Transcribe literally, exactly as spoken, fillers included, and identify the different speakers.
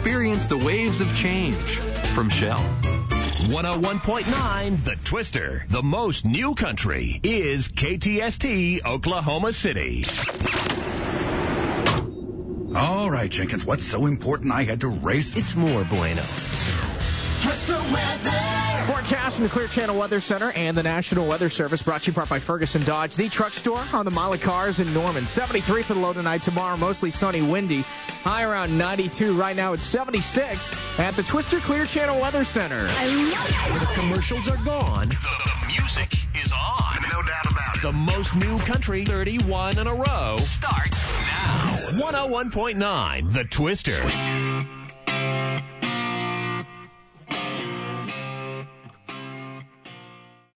Speaker 1: Experience the waves of change from Shell.
Speaker 2: one oh one point nine The Twister. The most new country is K T S T Oklahoma City.
Speaker 3: All right, Jenkins, what's so important I had to race?
Speaker 4: It's more bueno.
Speaker 5: Twister weather.
Speaker 6: Forecast from the Clear Channel Weather Center and the National Weather Service, brought to you in part by Ferguson Dodge, the truck store on the mile of cars in Norman. seventy-three for the low tonight. Tomorrow, mostly sunny, windy. High around ninety-two. Right now, it's seventy-six at the Twister Clear Channel Weather Center.
Speaker 2: The commercials are gone. The, the music is on.
Speaker 3: No doubt about it.
Speaker 2: The most new country, thirty-one in a row, starts now. one oh one point nine The Twister. Twister.